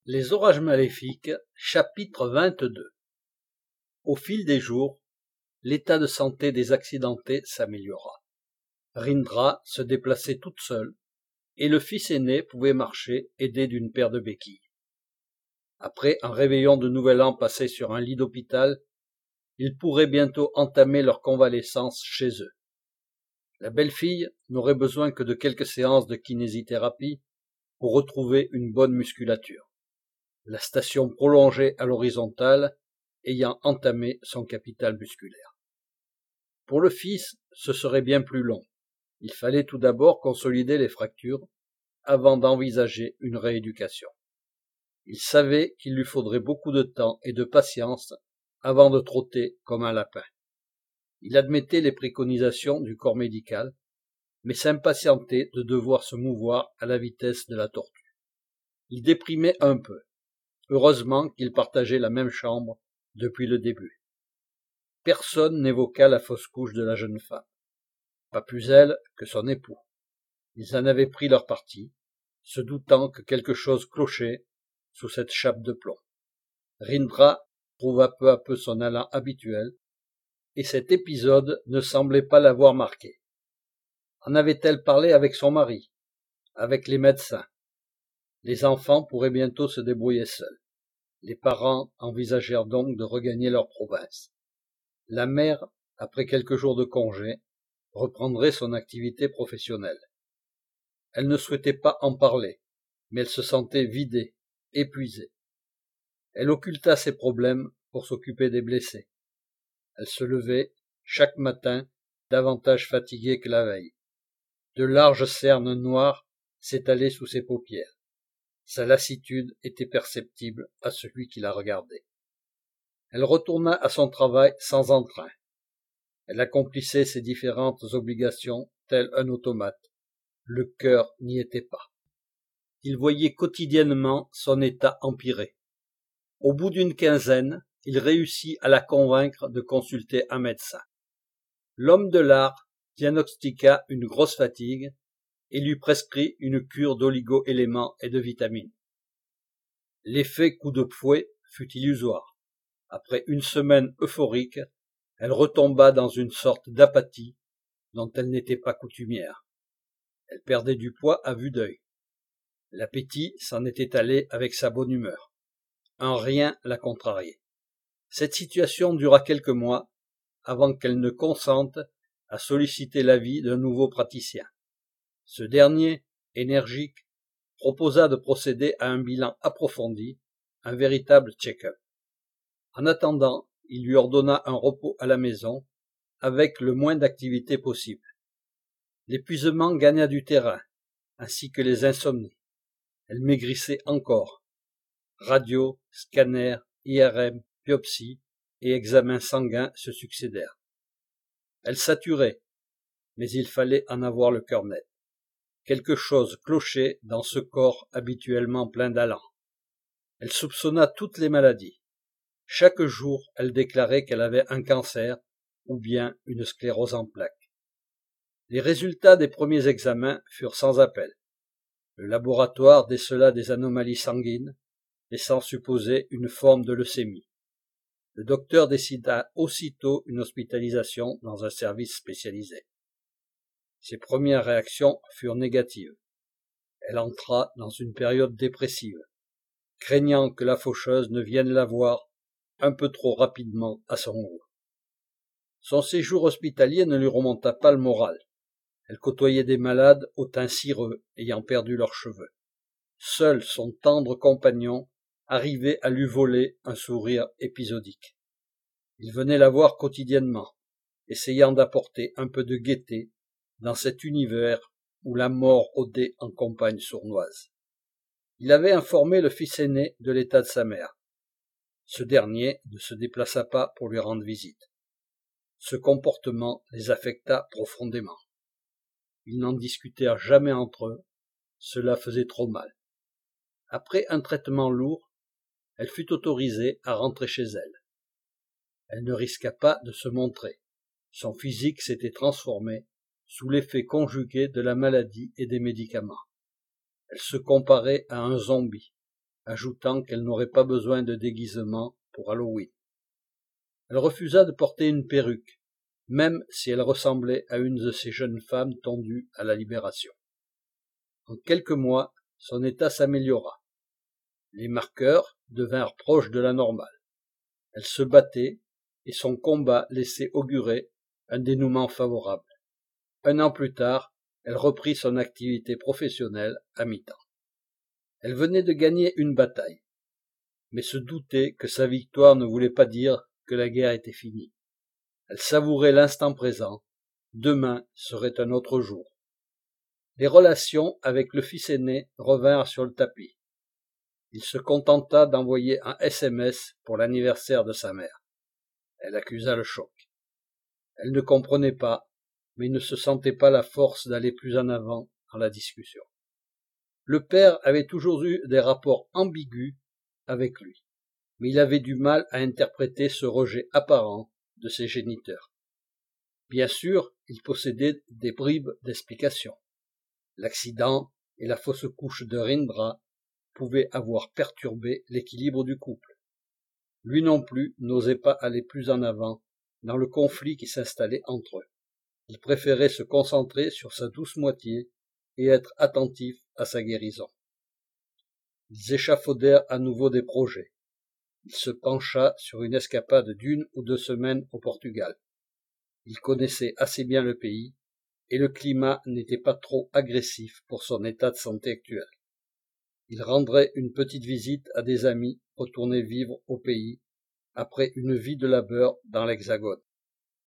Les orages maléfiques, chapitre 22. Au fil des jours, l'état de santé des accidentés s'améliora. Rindra se déplaçait toute seule, et le fils aîné pouvait marcher aidé d'une paire de béquilles. Après un réveillon de nouvel an passé sur un lit d'hôpital, ils pourraient bientôt entamer leur convalescence chez eux. La belle-fille n'aurait besoin que de quelques séances de kinésithérapie pour retrouver une bonne musculature, la station prolongée à l'horizontale ayant entamé son capital musculaire. Pour le fils, ce serait bien plus long. Il fallait tout d'abord consolider les fractures avant d'envisager une rééducation. Il savait qu'il lui faudrait beaucoup de temps et de patience avant de trotter comme un lapin. Il admettait les préconisations du corps médical, mais s'impatientait de devoir se mouvoir à la vitesse de la tortue. Il déprimait un peu. Heureusement qu'ils partageaient la même chambre depuis le début. Personne n'évoqua la fausse couche de la jeune femme. Pas plus elle que son époux. Ils en avaient pris leur parti, se doutant que quelque chose clochait sous cette chape de plomb. Rindra trouva peu à peu son allant habituel, et cet épisode ne semblait pas l'avoir marqué. En avait-elle parlé avec son mari, avec les médecins? Les enfants pourraient bientôt se débrouiller seuls. Les parents envisagèrent donc de regagner leur province. La mère, après quelques jours de congé, reprendrait son activité professionnelle. Elle ne souhaitait pas en parler, mais elle se sentait vidée, épuisée. Elle occulta ses problèmes pour s'occuper des blessés. Elle se levait, chaque matin, davantage fatiguée que la veille. De larges cernes noires s'étalaient sous ses paupières. Sa lassitude était perceptible à celui qui la regardait. Elle retourna à son travail sans entrain. Elle accomplissait ses différentes obligations tel un automate. Le cœur n'y était pas. Il voyait quotidiennement son état empirer. Au bout d'une quinzaine, il réussit à la convaincre de consulter un médecin. L'homme de l'art diagnostiqua une grosse fatigue et lui prescrit une cure d'oligo-éléments et de vitamines. L'effet coup de fouet fut illusoire. Après une semaine euphorique, elle retomba dans une sorte d'apathie dont elle n'était pas coutumière. Elle perdait du poids à vue d'œil. L'appétit s'en était allé avec sa bonne humeur. Un rien la contrariait. Cette situation dura quelques mois avant qu'elle ne consente à solliciter l'avis d'un nouveau praticien. Ce dernier, énergique, proposa de procéder à un bilan approfondi, un véritable check-up. En attendant, il lui ordonna un repos à la maison, avec le moins d'activité possible. L'épuisement gagna du terrain, ainsi que les insomnies. Elle maigrissait encore. Radio, scanner, IRM, biopsie et examens sanguins se succédèrent. Elle saturait, mais il fallait en avoir le cœur net. Quelque chose clochait dans ce corps habituellement plein d'allant. Elle soupçonna toutes les maladies. Chaque jour, elle déclarait qu'elle avait un cancer ou bien une sclérose en plaques. Les résultats des premiers examens furent sans appel. Le laboratoire décela des anomalies sanguines, laissant supposer une forme de leucémie. Le docteur décida aussitôt une hospitalisation dans un service spécialisé. Ses premières réactions furent négatives. Elle entra dans une période dépressive, craignant que la faucheuse ne vienne la voir un peu trop rapidement à son goût. Son séjour hospitalier ne lui remonta pas le moral. Elle côtoyait des malades au teint cireux ayant perdu leurs cheveux. Seul son tendre compagnon arrivait à lui voler un sourire épisodique. Il venait la voir quotidiennement, essayant d'apporter un peu de gaieté dans cet univers où la mort rôdait en campagne sournoise. Il avait informé le fils aîné de l'état de sa mère. Ce dernier ne se déplaça pas pour lui rendre visite. Ce comportement les affecta profondément. Ils n'en discutèrent jamais entre eux, cela faisait trop mal. Après un traitement lourd, elle fut autorisée à rentrer chez elle. Elle ne risqua pas de se montrer. Son physique s'était transformé sous l'effet conjugué de la maladie et des médicaments. Elle se comparait à un zombie, ajoutant qu'elle n'aurait pas besoin de déguisement pour Halloween. Elle refusa de porter une perruque, même si elle ressemblait à une de ces jeunes femmes tondues à la Libération. En quelques mois, son état s'améliora. Les marqueurs devinrent proches de la normale. Elle se battait, et son combat laissait augurer un dénouement favorable. 1 an plus tard, elle reprit son activité professionnelle à mi-temps. Elle venait de gagner une bataille, mais se doutait que sa victoire ne voulait pas dire que la guerre était finie. Elle savourait l'instant présent. Demain serait un autre jour. Les relations avec le fils aîné revinrent sur le tapis. Il se contenta d'envoyer un SMS pour l'anniversaire de sa mère. Elle accusa le choc. Elle ne comprenait pas, mais ne se sentait pas la force d'aller plus en avant dans la discussion. Le père avait toujours eu des rapports ambigus avec lui, mais il avait du mal à interpréter ce rejet apparent de ses géniteurs. Bien sûr, il possédait des bribes d'explication. L'accident et la fausse couche de Rindra pouvaient avoir perturbé l'équilibre du couple. Lui non plus n'osait pas aller plus en avant dans le conflit qui s'installait entre eux. Il préférait se concentrer sur sa douce moitié et être attentif à sa guérison. Ils échafaudèrent à nouveau des projets. Il se pencha sur une escapade d'1 ou 2 semaines au Portugal. Il connaissait assez bien le pays, et le climat n'était pas trop agressif pour son état de santé actuel. Il rendrait une petite visite à des amis retournés vivre au pays après une vie de labeur dans l'Hexagone.